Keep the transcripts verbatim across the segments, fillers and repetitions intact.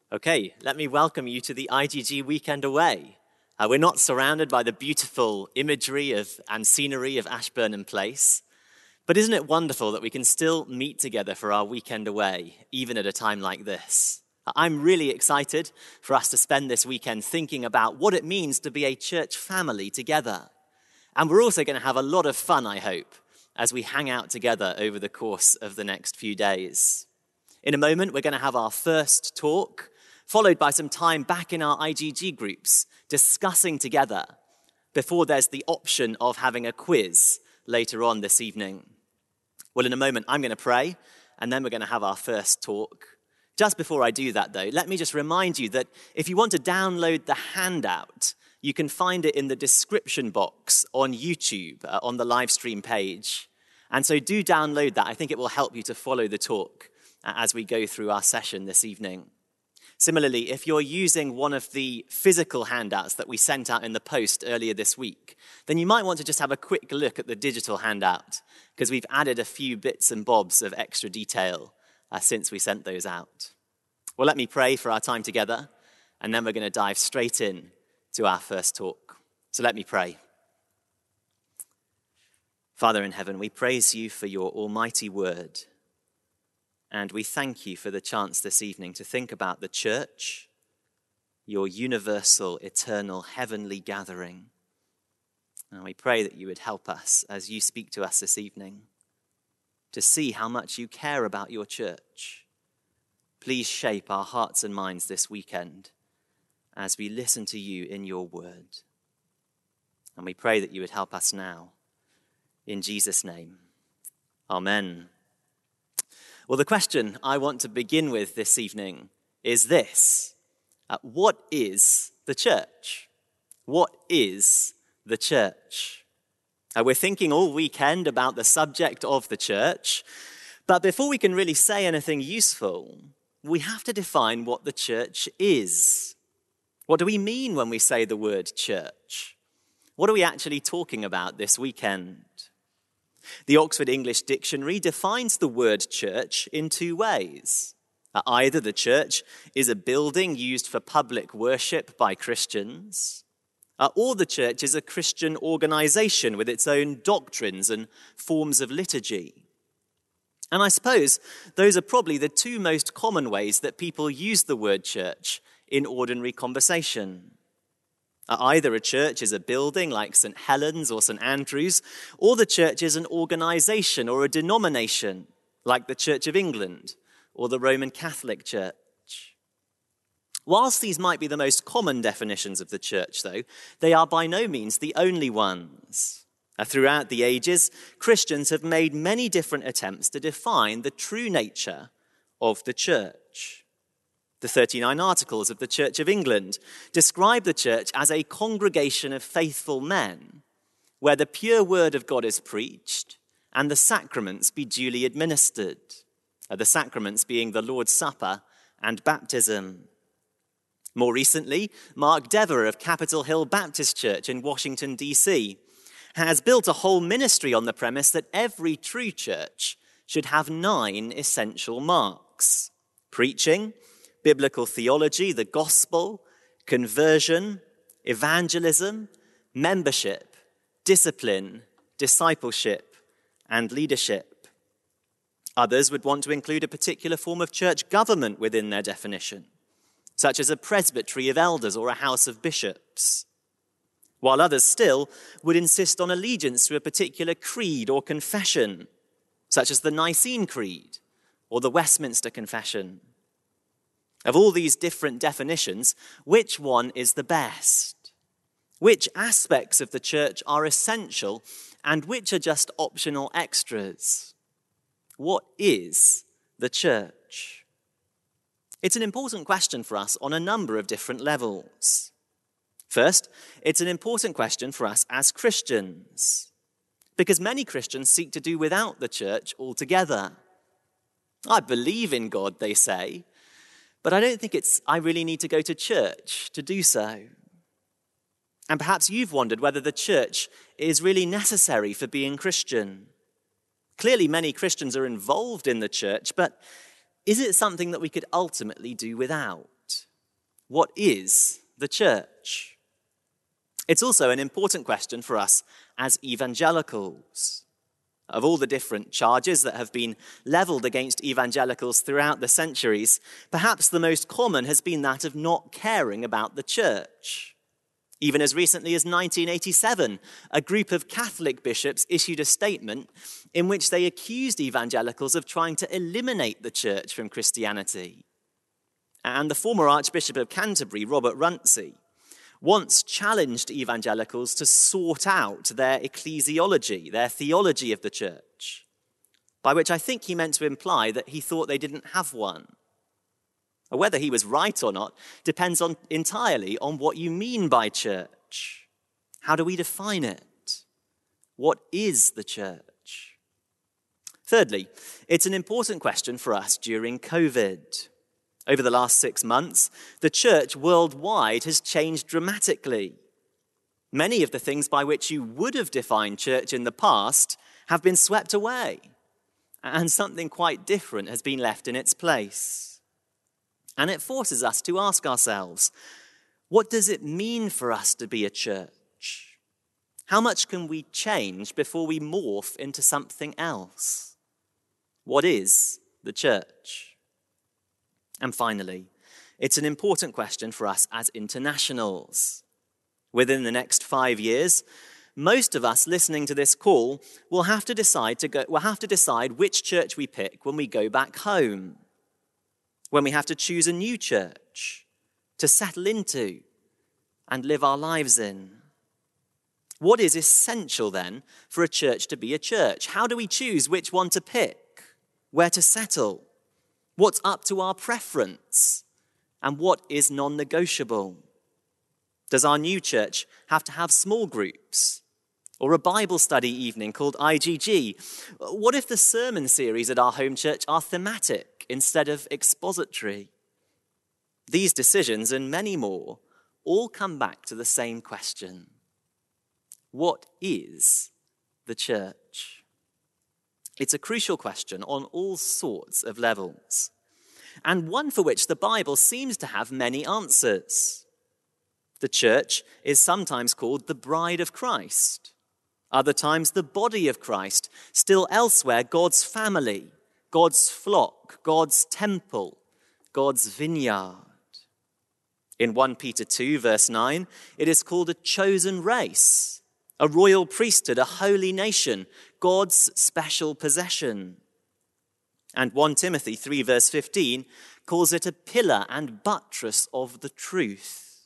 Okay, let me welcome you to the I G G Weekend Away. Uh, we're not surrounded by the beautiful imagery of and scenery of Ashburnham Place, but isn't it wonderful that we can still meet together for our weekend away, even at a time like this? I'm really excited for us to spend this weekend thinking about what it means to be a church family together. And we're also going to have a lot of fun, I hope, as we hang out together over the course of the next few days. In a moment, we're going to have our first talk, followed by some time back in our I G G groups, discussing together, before there's the option of having a quiz later on this evening. Well, in a moment, I'm going to pray, and then we're going to have our first talk. Just before I do that, though, let me just remind you that if you want to download the handout, you can find it in the description box on YouTube, uh, on the live stream page. And so do download that. I think it will help you to follow the talk uh, as we go through our session this evening. Similarly, if you're using one of the physical handouts that we sent out in the post earlier this week, then you might want to just have a quick look at the digital handout, because we've added a few bits and bobs of extra detail uh, since we sent those out. Well, let me pray for our time together, and then we're going to dive straight in to our first talk. So let me pray. Father in heaven, we praise you for your almighty word. And we thank you for the chance this evening to think about the church, your universal, eternal, heavenly gathering. And we pray that you would help us as you speak to us this evening to see how much you care about your church. Please shape our hearts and minds this weekend as we listen to you in your word. And we pray that you would help us now. In Jesus' name, amen. Well, the question I want to begin with this evening is this. Uh, what is the church? What is the church? Uh, we're thinking all weekend about the subject of the church, but before we can really say anything useful, we have to define what the church is. What do we mean when we say the word church? What are we actually talking about this weekend? The Oxford English Dictionary defines the word church in two ways. Either the church is a building used for public worship by Christians, or the church is a Christian organization with its own doctrines and forms of liturgy. And I suppose those are probably the two most common ways that people use the word church in ordinary conversation. Either a church is a building like Saint Helens or Saint Andrews, or the church is an organization or a denomination like the Church of England or the Roman Catholic Church. Whilst these might be the most common definitions of the church, though, they are by no means the only ones. Throughout the ages, Christians have made many different attempts to define the true nature of the church. The thirty-nine Articles of the Church of England describe the church as a congregation of faithful men, where the pure word of God is preached and the sacraments be duly administered, the sacraments being the Lord's Supper and baptism. More recently, Mark Dever of Capitol Hill Baptist Church in Washington, D C, has built a whole ministry on the premise that every true church should have nine essential marks: preaching, biblical theology, the gospel, conversion, evangelism, membership, discipline, discipleship, and leadership. Others would want to include a particular form of church government within their definition, such as a presbytery of elders or a house of bishops, while others still would insist on allegiance to a particular creed or confession, such as the Nicene Creed or the Westminster Confession. Of all these different definitions, which one is the best? Which aspects of the church are essential and which are just optional extras? What is the church? It's an important question for us on a number of different levels. First, it's an important question for us as Christians, because many Christians seek to do without the church altogether. I believe in God, they say, but I don't think it's, I really need to go to church to do so. And perhaps you've wondered whether the church is really necessary for being Christian. Clearly, many Christians are involved in the church, but is it something that we could ultimately do without? What is the church? It's also an important question for us as evangelicals. Of all the different charges that have been leveled against evangelicals throughout the centuries, perhaps the most common has been that of not caring about the church. Even as recently as nineteen eighty-seven, a group of Catholic bishops issued a statement in which they accused evangelicals of trying to eliminate the church from Christianity. And the former Archbishop of Canterbury, Robert Runcie, once challenged evangelicals to sort out their ecclesiology, their theology of the church, by which I think he meant to imply that he thought they didn't have one. Whether he was right or not depends on entirely on what you mean by church. How do we define it? What is the church? Thirdly, it's an important question for us during COVID. Over the last six months, the church worldwide has changed dramatically. Many of the things by which you would have defined church in the past have been swept away, and something quite different has been left in its place. And it forces us to ask ourselves, what does it mean for us to be a church? How much can we change before we morph into something else? What is the church? And finally, it's an important question for us as internationals. Within the next five years, most of us listening to this call will have to decide to go, will have to decide which church we pick when we go back home, when we have to choose a new church to settle into and live our lives in. What is essential then for a church to be a church? How do we choose which one to pick, where to settle? What's up to our preference? And what is non-negotiable? Does our new church have to have small groups? Or a Bible study evening called I G G? What if the sermon series at our home church are thematic instead of expository? These decisions and many more all come back to the same question. What is the church? It's a crucial question on all sorts of levels, and one for which the Bible seems to have many answers. The church is sometimes called the bride of Christ, other times the body of Christ, still elsewhere God's family, God's flock, God's temple, God's vineyard. In First Peter two, verse nine, it is called a chosen race, a royal priesthood, a holy nation, God's special possession. And First Timothy three, verse fifteen, calls it a pillar and buttress of the truth.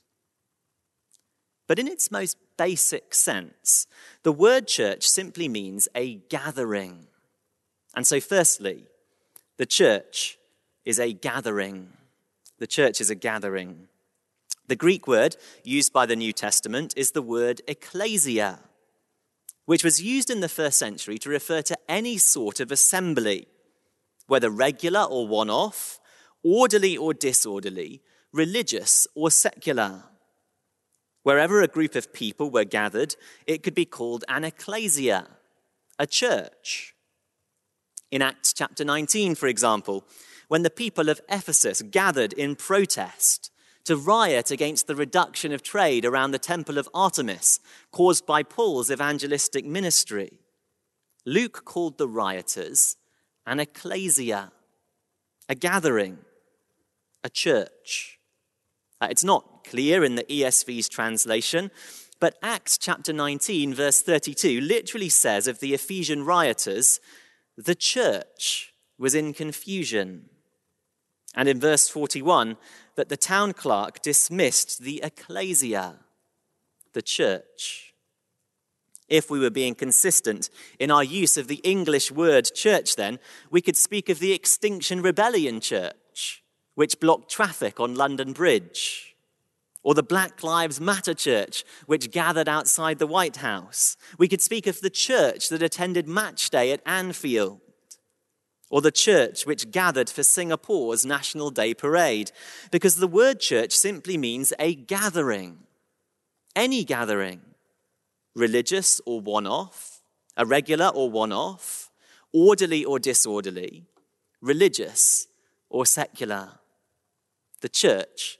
But in its most basic sense, the word church simply means a gathering. And so firstly, the church is a gathering. The church is a gathering. The Greek word used by the New Testament is the word ecclesia, which was used in the first century to refer to any sort of assembly, whether regular or one-off, orderly or disorderly, religious or secular. Wherever a group of people were gathered, it could be called an ecclesia, a church. In Acts chapter nineteen, for example, when the people of Ephesus gathered in protest to riot against the reduction of trade around the temple of Artemis caused by Paul's evangelistic ministry, Luke called the rioters an ecclesia, a gathering, a church. Uh, it's not clear in the E S V's translation, but Acts chapter nineteen, verse thirty-two, literally says of the Ephesian rioters, the church was in confusion. And in verse forty-one, that the town clerk dismissed the ecclesia, the church. If we were being consistent in our use of the English word church, then, we could speak of the Extinction Rebellion Church, which blocked traffic on London Bridge, or the Black Lives Matter Church, which gathered outside the White House. We could speak of the church that attended Match Day at Anfield, or the church which gathered for Singapore's National Day Parade, because the word church simply means a gathering, any gathering, religious or one-off, irregular or one-off, orderly or disorderly, religious or secular. The church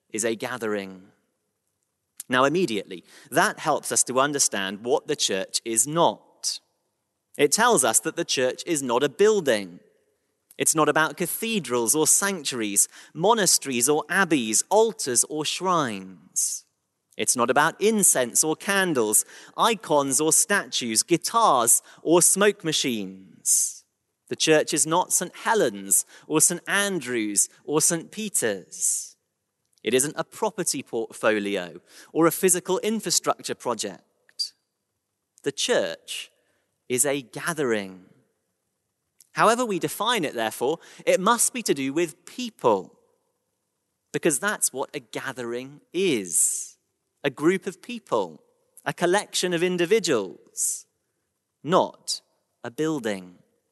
is a gathering. Now, immediately, that helps us to understand what the church is not. It tells us that the church is not a building. It's not about cathedrals or sanctuaries, monasteries or abbeys, altars or shrines. It's not about incense or candles, icons or statues, guitars or smoke machines. The church is not Saint Helens or Saint Andrews or Saint Peter's. It isn't a property portfolio or a physical infrastructure project. The church is a gathering. However we define it, therefore, it must be to do with people, because that's what a gathering is. A group of people, a collection of individuals, not a building.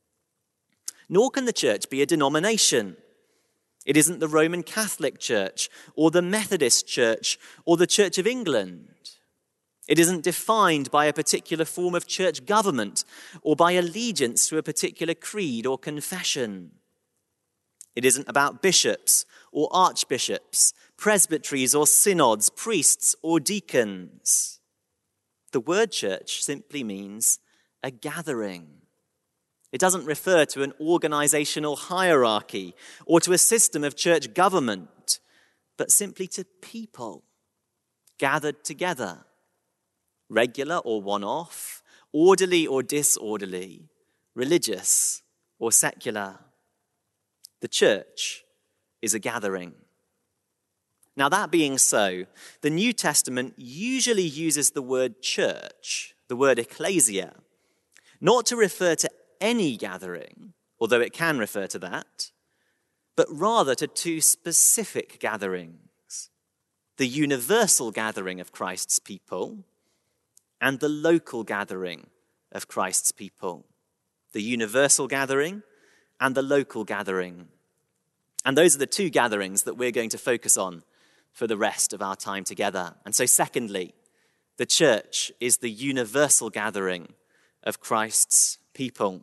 Nor can the church be a denomination. It isn't the Roman Catholic Church or the Methodist Church or the Church of England. It isn't defined by a particular form of church government or by allegiance to a particular creed or confession. It isn't about bishops or archbishops, presbyteries or synods, priests or deacons. The word church simply means a gathering. It doesn't refer to an organizational hierarchy or to a system of church government, but simply to people gathered together, regular or one-off, orderly or disorderly, religious or secular. The church is a gathering. Now, that being so, the New Testament usually uses the word church, the word ecclesia, not to refer to any gathering, although it can refer to that, but rather to two specific gatherings: the universal gathering of Christ's people and the local gathering of Christ's people. The universal gathering and the local gathering. And those are the two gatherings that we're going to focus on for the rest of our time together. And so secondly, the church is the universal gathering of Christ's people.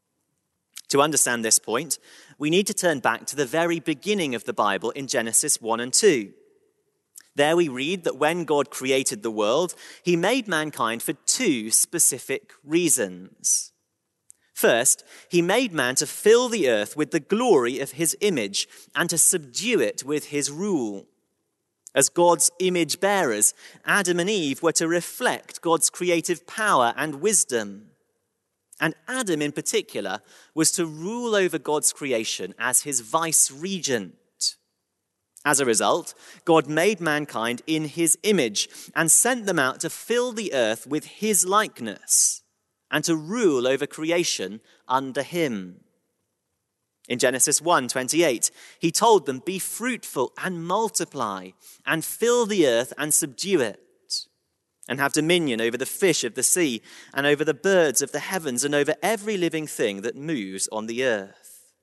To understand this point, we need to turn back to the very beginning of the Bible in Genesis one and two. There we read that when God created the world, he made mankind for two specific reasons. First, he made man to fill the earth with the glory of his image and to subdue it with his rule. As God's image bearers, Adam and Eve were to reflect God's creative power and wisdom. And Adam in particular was to rule over God's creation as his vice-regent. As a result, God made mankind in his image and sent them out to fill the earth with his likeness and to rule over creation under him. In Genesis one twenty-eight, he told them, "Be fruitful and multiply and fill the earth and subdue it, and have dominion over the fish of the sea and over the birds of the heavens and over every living thing that moves on the earth."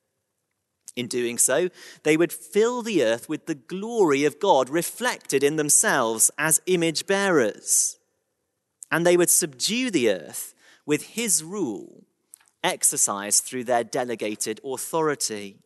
In doing so, they would fill the earth with the glory of God reflected in themselves as image bearers. And they would subdue the earth with his rule, exercised through their delegated authority.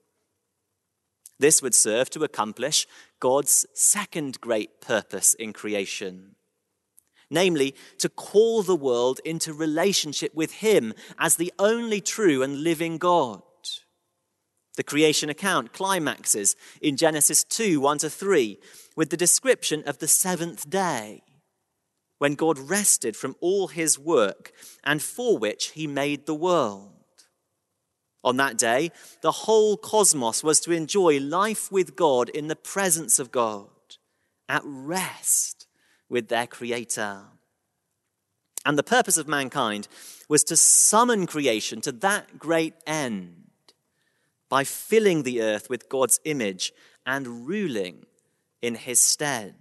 This would serve to accomplish God's second great purpose in creation, namely, to call the world into relationship with him as the only true and living God. The creation account climaxes in Genesis two, one to three, with the description of the seventh day, when God rested from all his work and for which he made the world. On that day, the whole cosmos was to enjoy life with God in the presence of God, at rest with their Creator. And the purpose of mankind was to summon creation to that great end by filling the earth with God's image and ruling in his stead.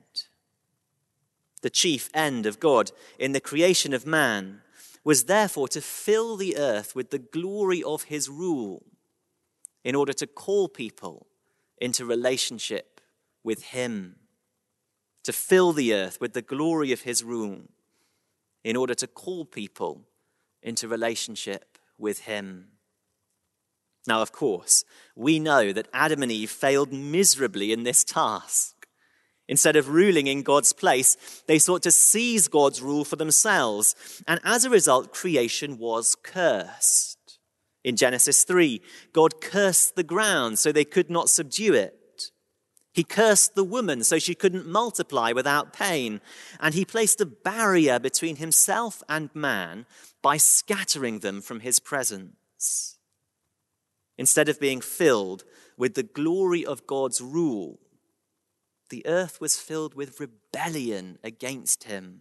The chief end of God in the creation of man was therefore to fill the earth with the glory of his rule in order to call people into relationship with him. To fill the earth with the glory of his rule in order to call people into relationship with him. Now, of course, we know that Adam and Eve failed miserably in this task. Instead of ruling in God's place, they sought to seize God's rule for themselves. And as a result, creation was cursed. In Genesis three, God cursed the ground so they could not subdue it. He cursed the woman so she couldn't multiply without pain. And he placed a barrier between himself and man by scattering them from his presence. Instead of being filled with the glory of God's rule, the earth was filled with rebellion against him.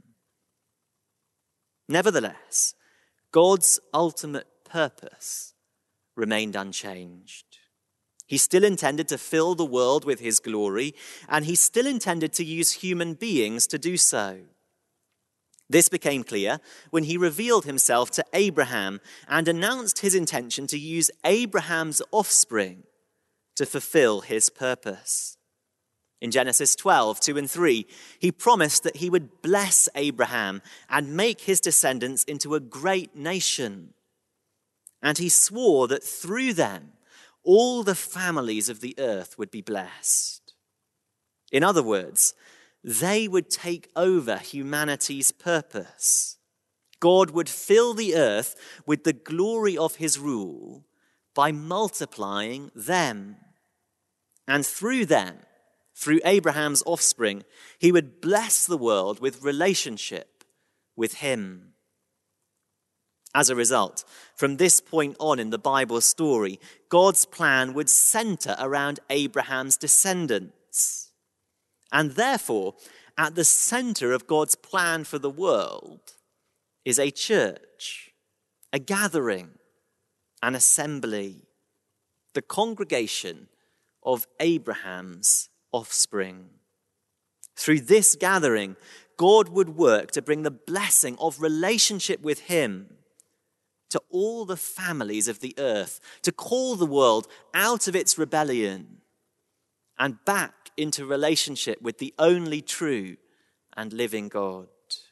Nevertheless, God's ultimate purpose remained unchanged. He still intended to fill the world with his glory, and he still intended to use human beings to do so. This became clear when he revealed himself to Abraham and announced his intention to use Abraham's offspring to fulfill his purpose. In Genesis twelve, two and three, he promised that he would bless Abraham and make his descendants into a great nation. And he swore that through them, all the families of the earth would be blessed. In other words, they would take over humanity's purpose. God would fill the earth with the glory of his rule by multiplying them. And through them, through Abraham's offspring, he would bless the world with relationship with him. As a result, from this point on in the Bible story, God's plan would center around Abraham's descendants. And therefore, at the center of God's plan for the world is a church, a gathering, an assembly, the congregation of Abraham's offspring. Through this gathering, God would work to bring the blessing of relationship with him to all the families of the earth, to call the world out of its rebellion and back into relationship with the only true and living God.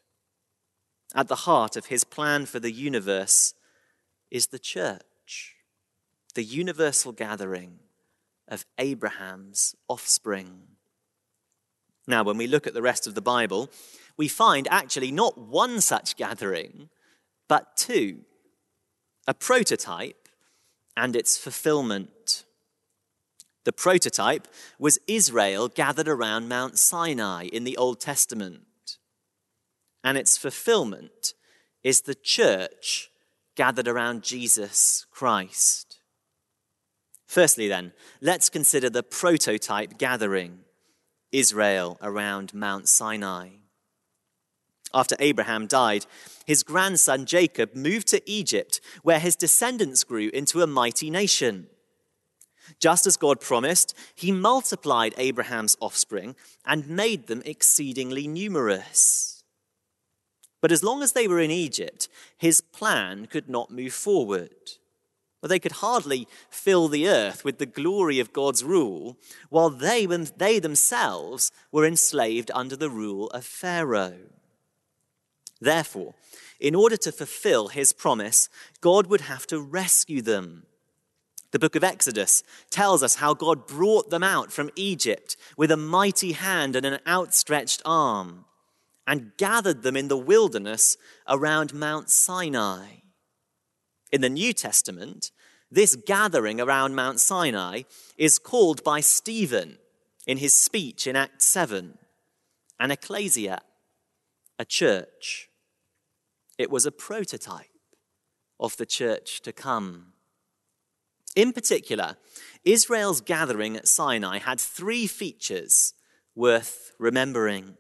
At the heart of his plan for the universe is the church, the universal gathering of Abraham's offspring. Now, when we look at the rest of the Bible, we find actually not one such gathering, but two. A prototype and its fulfillment. The prototype was Israel gathered around Mount Sinai in the Old Testament. And its fulfillment is the church gathered around Jesus Christ. Firstly then, let's consider the prototype gathering, Israel around Mount Sinai. After Abraham died, his grandson Jacob moved to Egypt, where his descendants grew into a mighty nation. Just as God promised, he multiplied Abraham's offspring and made them exceedingly numerous. But as long as they were in Egypt, his plan could not move forward. Well, they could hardly fill the earth with the glory of God's rule, while they, they themselves were enslaved under the rule of Pharaoh. Therefore, in order to fulfill his promise, God would have to rescue them. The book of Exodus tells us how God brought them out from Egypt with a mighty hand and an outstretched arm, and gathered them in the wilderness around Mount Sinai. In the New Testament, this gathering around Mount Sinai is called by Stephen in his speech in Acts seven, an ecclesia, a church. It was a prototype of the church to come. In particular, Israel's gathering at Sinai had three features worth remembering.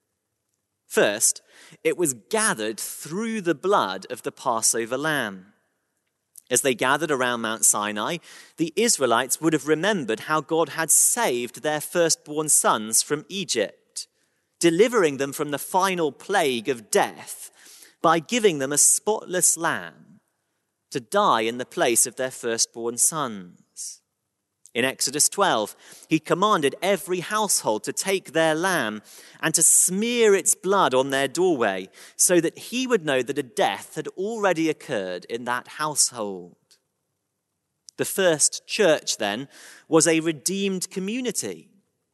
First, it was gathered through the blood of the Passover lamb. As they gathered around Mount Sinai, the Israelites would have remembered how God had saved their firstborn sons from Egypt, delivering them from the final plague of death by giving them a spotless lamb to die in the place of their firstborn sons. In Exodus twelve, he commanded every household to take their lamb and to smear its blood on their doorway so that he would know that a death had already occurred in that household. The first church, then, was a redeemed community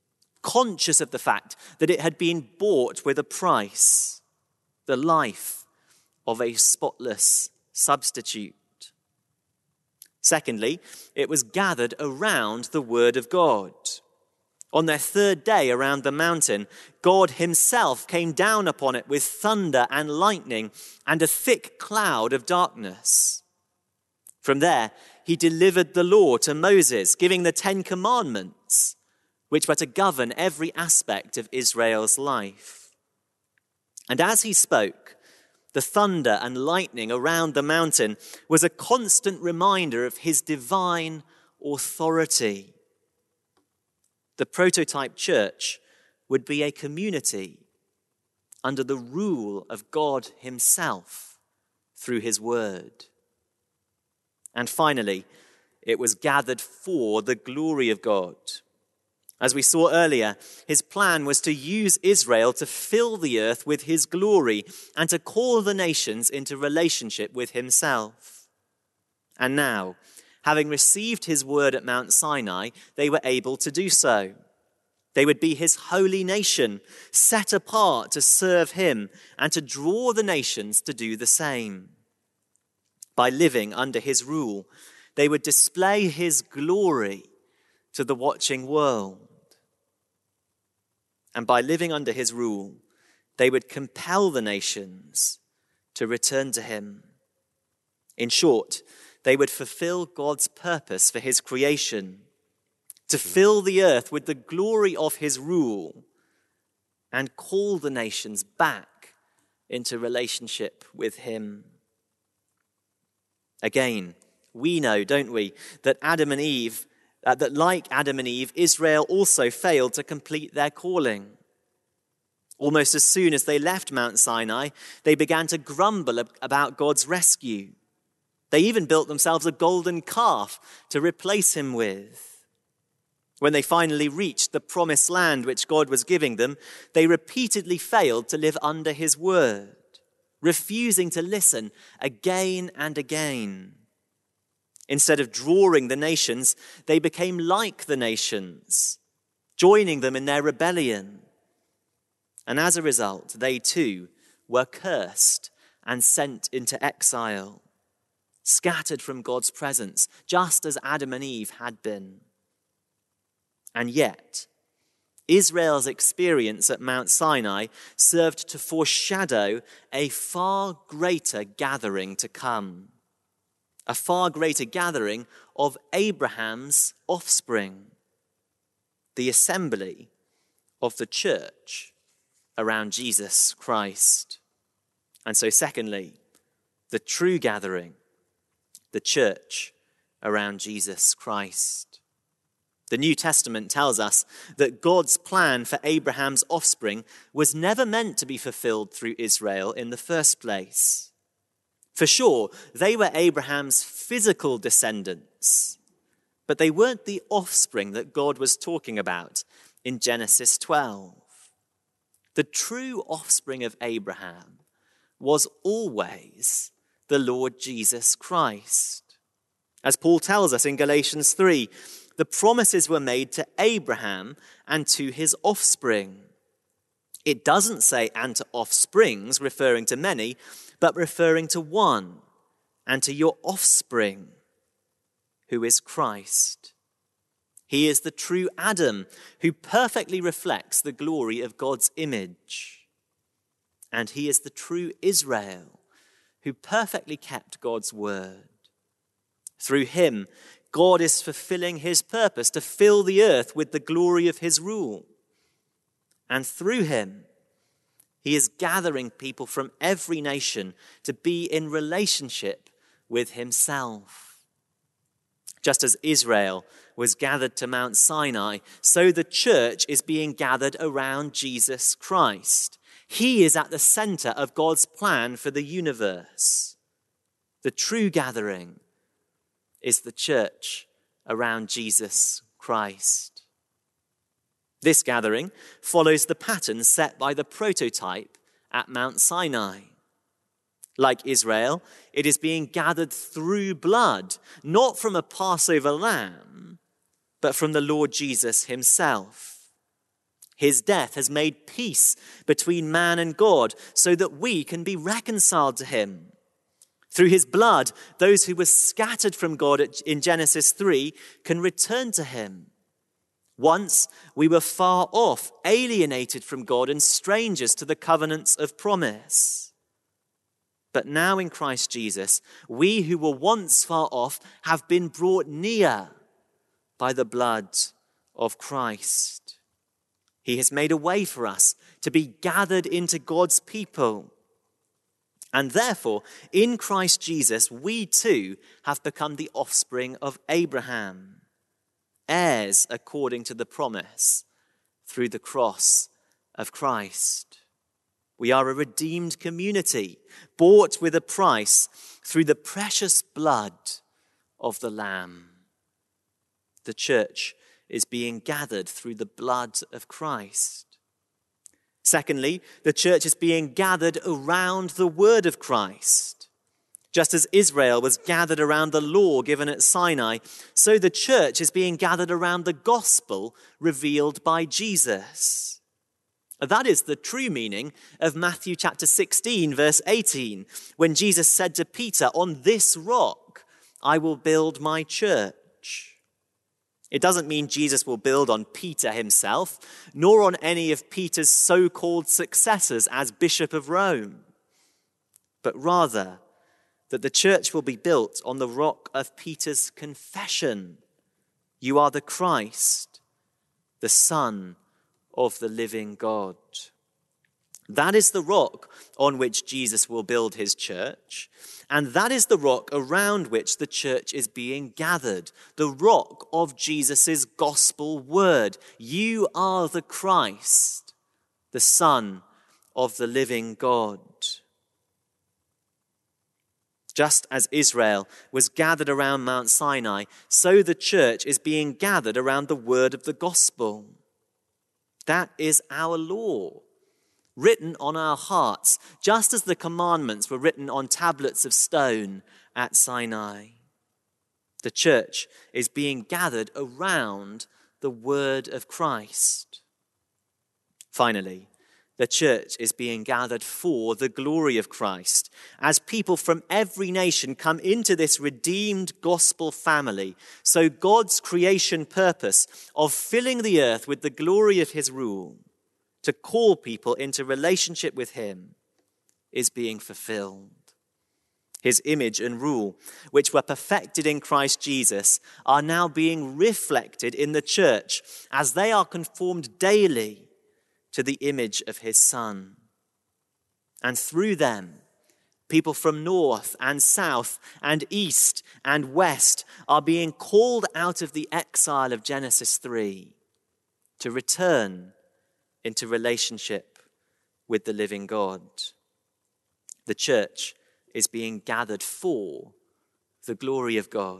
conscious of the fact that it had been bought with a price, the life of a spotless substitute. Secondly, it was gathered around the word of God. On their third day around the mountain, God himself came down upon it with thunder and lightning and a thick cloud of darkness. From there, he delivered the law to Moses, giving the Ten Commandments, which were to govern every aspect of Israel's life. And as he spoke, the thunder and lightning around the mountain was a constant reminder of his divine authority. The prototype church would be a community under the rule of God himself through his word. And finally, it was gathered for the glory of God. As we saw earlier, his plan was to use Israel to fill the earth with his glory and to call the nations into relationship with himself. And now, having received his word at Mount Sinai, they were able to do so. They would be his holy nation, set apart to serve him and to draw the nations to do the same. By living under his rule, they would display his glory to the watching world. And by living under his rule, they would compel the nations to return to him. In short, they would fulfill God's purpose for his creation, to fill the earth with the glory of his rule and call the nations back into relationship with him. Again, we know, don't we, that Adam and Eve Uh, that like Adam and Eve, Israel also failed to complete their calling. Almost as soon as they left Mount Sinai, they began to grumble ab- about God's rescue. They even built themselves a golden calf to replace him with. When they finally reached the promised land which God was giving them, they repeatedly failed to live under his word, refusing to listen again and again. Instead of drawing the nations, they became like the nations, joining them in their rebellion. And as a result, they too were cursed and sent into exile, scattered from God's presence, just as Adam and Eve had been. And yet, Israel's experience at Mount Sinai served to foreshadow a far greater gathering to come. A far greater gathering of Abraham's offspring, the assembly of the church around Jesus Christ. And so secondly, the true gathering, the church around Jesus Christ. The New Testament tells us that God's plan for Abraham's offspring was never meant to be fulfilled through Israel in the first place. For sure, they were Abraham's physical descendants, but they weren't the offspring that God was talking about in Genesis twelve. The true offspring of Abraham was always the Lord Jesus Christ. As Paul tells us in Galatians three, the promises were made to Abraham and to his offspring. It doesn't say and to offsprings, referring to many, but referring to one, and to your offspring, who is Christ. He is the true Adam, who perfectly reflects the glory of God's image. And he is the true Israel, who perfectly kept God's word. Through him, God is fulfilling his purpose to fill the earth with the glory of his rule. And through him, he is gathering people from every nation to be in relationship with himself. Just as Israel was gathered to Mount Sinai, so the church is being gathered around Jesus Christ. He is at the center of God's plan for the universe. The true gathering is the church around Jesus Christ. This gathering follows the pattern set by the prototype at Mount Sinai. Like Israel, it is being gathered through blood, not from a Passover lamb, but from the Lord Jesus himself. His death has made peace between man and God so that we can be reconciled to him. Through his blood, those who were scattered from God in Genesis three can return to him. Once we were far off, alienated from God and strangers to the covenants of promise. But now in Christ Jesus, we who were once far off have been brought near by the blood of Christ. He has made a way for us to be gathered into God's people. And therefore, in Christ Jesus, we too have become the offspring of Abraham, heirs according to the promise through the cross of Christ. We are a redeemed community, bought with a price through the precious blood of the Lamb. The church is being gathered through the blood of Christ. Secondly, the church is being gathered around the word of Christ. Just as Israel was gathered around the law given at Sinai, so the church is being gathered around the gospel revealed by Jesus. That is the true meaning of Matthew chapter sixteen, verse eighteen, when Jesus said to Peter, "On this rock I will build my church." It doesn't mean Jesus will build on Peter himself, nor on any of Peter's so-called successors as Bishop of Rome, but rather that the church will be built on the rock of Peter's confession. You are the Christ, the Son of the living God. That is the rock on which Jesus will build his church, and that is the rock around which the church is being gathered, the rock of Jesus' gospel word. You are the Christ, the Son of the living God. Just as Israel was gathered around Mount Sinai, so the church is being gathered around the word of the gospel. That is our law, written on our hearts, just as the commandments were written on tablets of stone at Sinai. The church is being gathered around the word of Christ. Finally, the church is being gathered for the glory of Christ, as people from every nation come into this redeemed gospel family, so God's creation purpose of filling the earth with the glory of his rule, to call people into relationship with him, is being fulfilled. His image and rule, which were perfected in Christ Jesus, are now being reflected in the church as they are conformed daily to the image of his Son. And through them, people from north and south and east and west are being called out of the exile of Genesis three to return into relationship with the living God. The church is being gathered for the glory of God.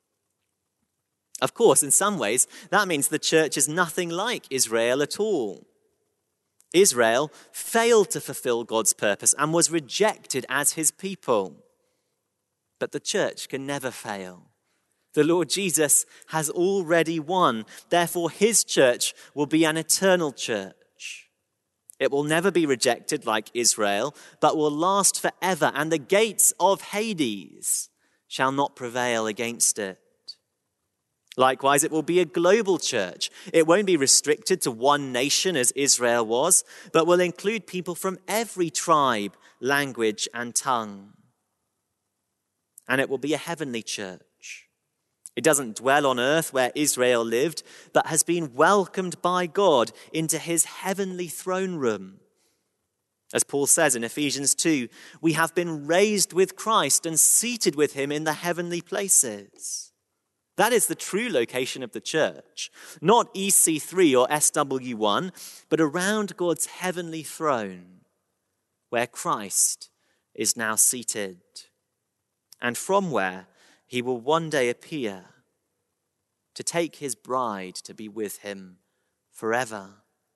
Of course, in some ways, that means the church is nothing like Israel at all. Israel failed to fulfill God's purpose and was rejected as his people. But the church can never fail. The Lord Jesus has already won. Therefore, his church will be an eternal church. It will never be rejected like Israel, but will last forever, and the gates of Hades shall not prevail against it. Likewise, it will be a global church. It won't be restricted to one nation as Israel was, but will include people from every tribe, language, and tongue. And it will be a heavenly church. It doesn't dwell on earth where Israel lived, but has been welcomed by God into his heavenly throne room. As Paul says in Ephesians two, we have been raised with Christ and seated with him in the heavenly places. That is the true location of the church, not E C three or S W one, but around God's heavenly throne, where Christ is now seated, and from where he will one day appear to take his bride to be with him forever.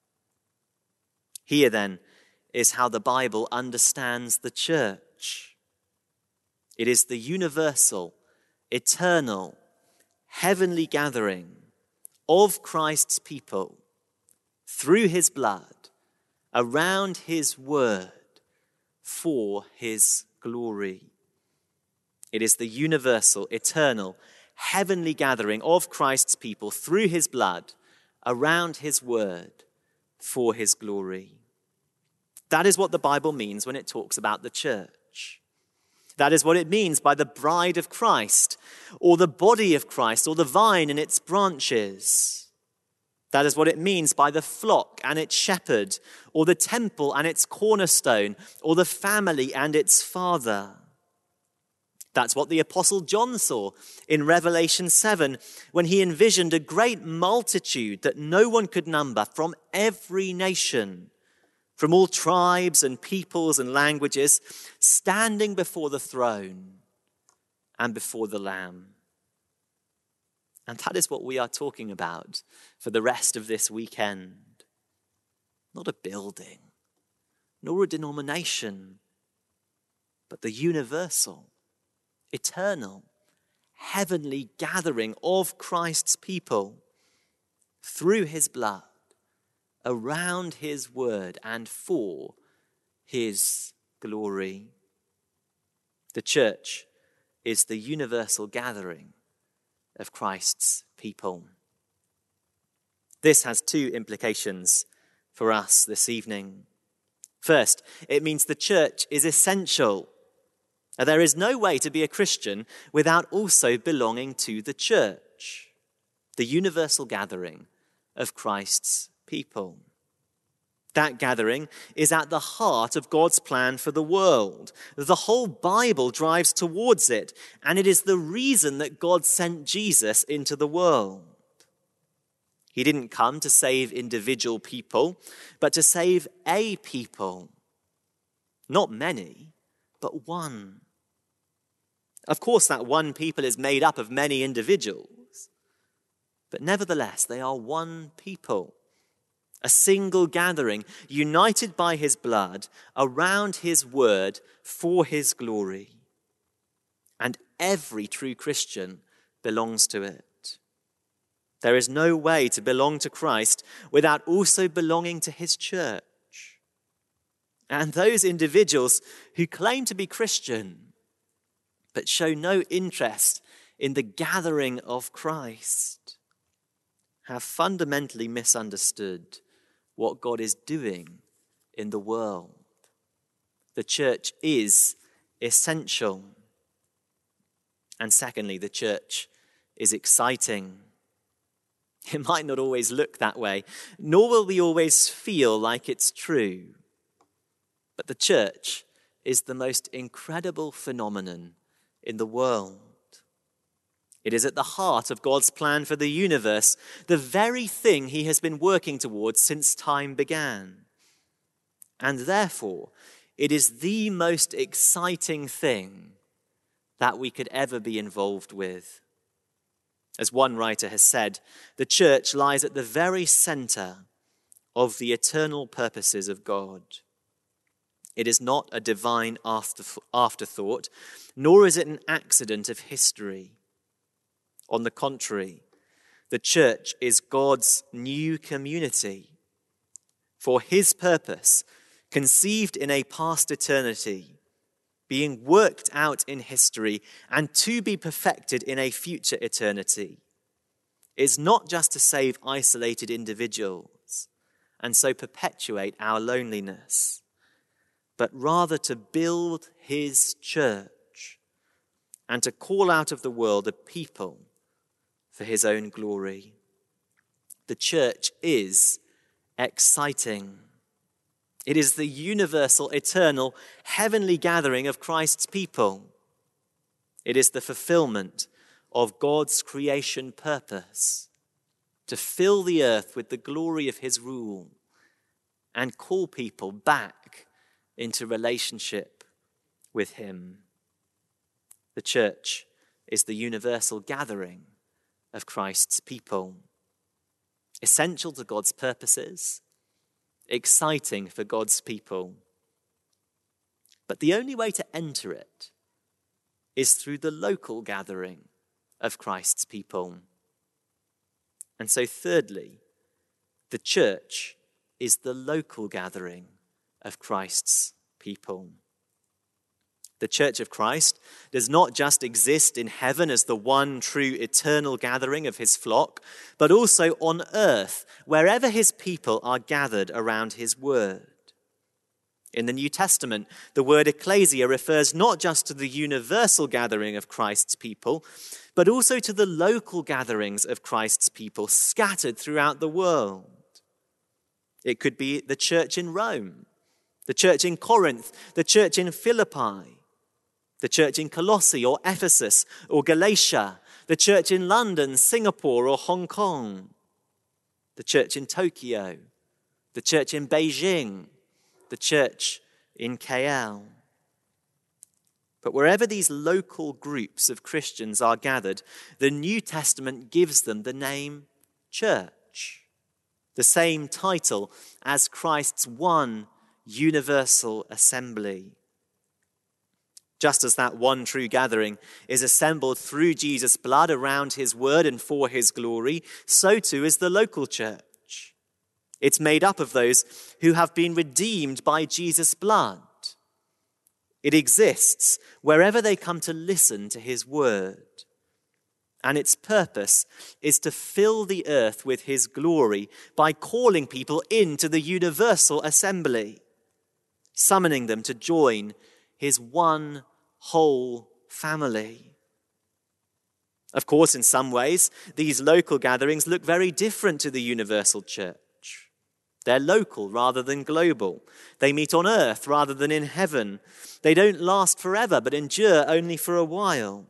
Here then is how the Bible understands the church. It is the universal, eternal, heavenly gathering of Christ's people through his blood, around his word, for his glory. It is the universal, eternal, heavenly gathering of Christ's people through his blood, around his word, for his glory. That is what the Bible means when it talks about the church. That is what it means by the bride of Christ, or the body of Christ, or the vine and its branches. That is what it means by the flock and its shepherd, or the temple and its cornerstone, or the family and its father. That's what the Apostle John saw in Revelation seven, when he envisioned a great multitude that no one could number from every nation, from all tribes and peoples and languages, standing before the throne and before the Lamb. And that is what we are talking about for the rest of this weekend. Not a building, nor a denomination, but the universal, eternal, heavenly gathering of Christ's people through his blood, around his word, and for his glory. The church is the universal gathering of Christ's people. This has two implications for us this evening. First, it means the church is essential. There is no way to be a Christian without also belonging to the church, the universal gathering of Christ's people. That gathering is at the heart of God's plan for the world. The whole Bible drives towards it, and it is the reason that God sent Jesus into the world. He didn't come to save individual people, but to save a people. Not many, but one. Of course, that one people is made up of many individuals, but nevertheless, they are one people. A single gathering, united by his blood, around his word, for his glory. And every true Christian belongs to it. There is no way to belong to Christ without also belonging to his church. And those individuals who claim to be Christian, but show no interest in the gathering of Christ, have fundamentally misunderstood what God is doing in the world. The church is essential. And secondly, the church is exciting. It might not always look that way, nor will we always feel like it's true. But the church is the most incredible phenomenon in the world. It is at the heart of God's plan for the universe, the very thing he has been working towards since time began. And therefore, it is the most exciting thing that we could ever be involved with. As one writer has said, the church lies at the very center of the eternal purposes of God. It is not a divine afterthought, nor is it an accident of history. On the contrary, the church is God's new community for his purpose, conceived in a past eternity, being worked out in history, and to be perfected in a future eternity. Is not just to save isolated individuals and so perpetuate our loneliness, but rather to build his church and to call out of the world a people for his own glory. The church is exciting. It is the universal, eternal, heavenly gathering of Christ's people. It is the fulfillment of God's creation purpose to fill the earth with the glory of his rule and call people back into relationship with him. The church is the universal gathering of Christ's people, essential to God's purposes, exciting for God's people. But the only way to enter it is through the local gathering of Christ's people. And so thirdly, the church is the local gathering of Christ's people. The Church of Christ does not just exist in heaven as the one true eternal gathering of his flock, but also on earth, wherever his people are gathered around his word. In the New Testament, the word ecclesia refers not just to the universal gathering of Christ's people, but also to the local gatherings of Christ's people scattered throughout the world. It could be the church in Rome, the church in Corinth, the church in Philippi, the church in Colossae or Ephesus or Galatia, the church in London, Singapore or Hong Kong, the church in Tokyo, the church in Beijing, the church in K L. But wherever these local groups of Christians are gathered, the New Testament gives them the name church, the same title as Christ's one universal assembly. Just as that one true gathering is assembled through Jesus' blood around his word and for his glory, so too is the local church. It's made up of those who have been redeemed by Jesus' blood. It exists wherever they come to listen to his word. And its purpose is to fill the earth with his glory by calling people into the universal assembly, summoning them to join his one whole family. Of course, in some ways, these local gatherings look very different to the universal church. They're local rather than global. They meet on earth rather than in heaven. They don't last forever, but endure only for a while.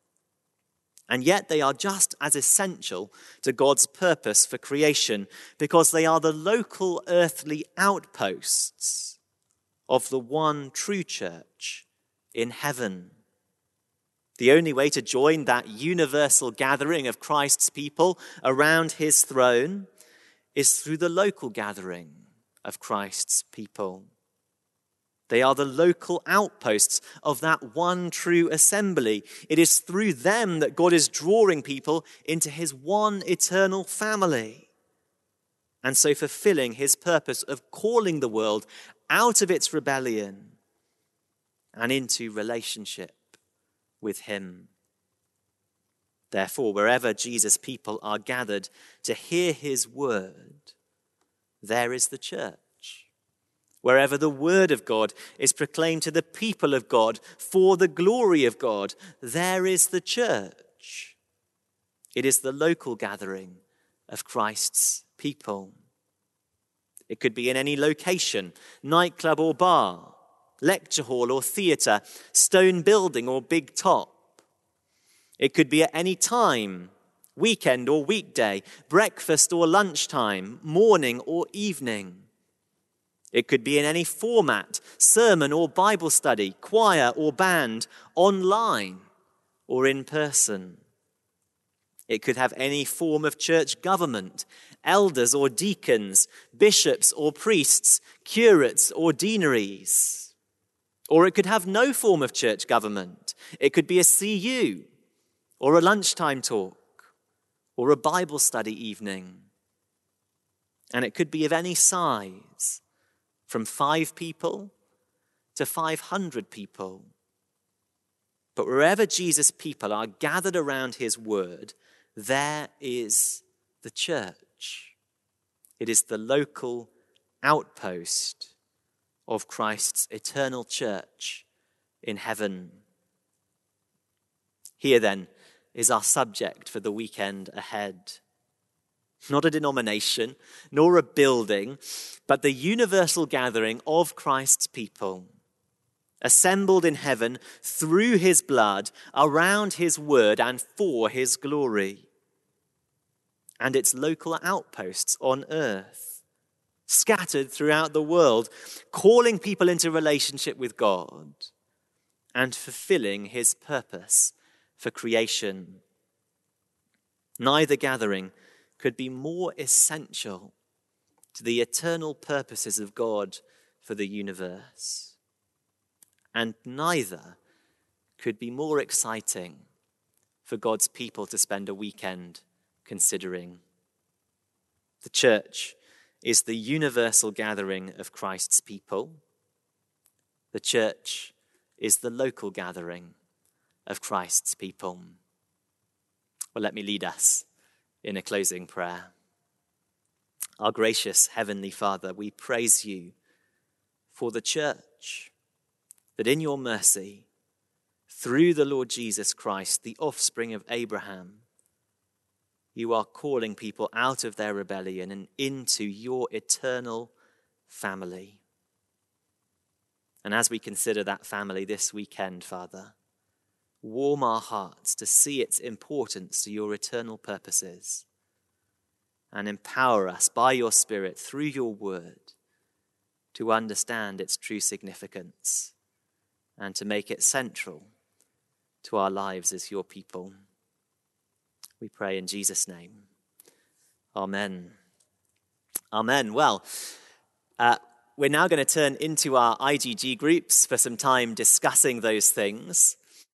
And yet they are just as essential to God's purpose for creation because they are the local earthly outposts of the one true church in heaven. The only way to join that universal gathering of Christ's people around his throne is through the local gathering of Christ's people. They are the local outposts of that one true assembly. It is through them that God is drawing people into his one eternal family, and so fulfilling his purpose of calling the world out of its rebellion and into relationship with him. Therefore, wherever Jesus' people are gathered to hear his word, there is the church. Wherever the word of God is proclaimed to the people of God for the glory of God, there is the church. It is the local gathering of Christ's people. It could be in any location, nightclub or bar, lecture hall or theatre, stone building or big top. It could be at any time, weekend or weekday, breakfast or lunchtime, morning or evening. It could be in any format, sermon or Bible study, choir or band, online or in person. It could have any form of church government, elders or deacons, bishops or priests, curates or deaneries. Or it could have no form of church government. It could be a C U, or a lunchtime talk, or a Bible study evening. And it could be of any size, from five people to five hundred people. But wherever Jesus' people are gathered around his word, there is the church. It is the local outpost of Christ's eternal church in heaven. Here then is our subject for the weekend ahead. Not a denomination, nor a building, but the universal gathering of Christ's people, assembled in heaven through his blood, around his word and for his glory. And its local outposts on earth, scattered throughout the world, calling people into relationship with God and fulfilling his purpose for creation. Neither gathering could be more essential to the eternal purposes of God for the universe. And neither could be more exciting for God's people to spend a weekend considering. The church is the universal gathering of Christ's people. The church is the local gathering of Christ's people. Well, let me lead us in a closing prayer. Our gracious Heavenly Father, we praise you for the church, that in your mercy, through the Lord Jesus Christ, the offspring of Abraham, you are calling people out of their rebellion and into your eternal family. And as we consider that family this weekend, Father, warm our hearts to see its importance to your eternal purposes, and empower us by your Spirit through your word to understand its true significance and to make it central to our lives as your people. We pray in Jesus' name. Amen. Amen. Well, uh, we're now going to turn into our I G G groups for some time discussing those things.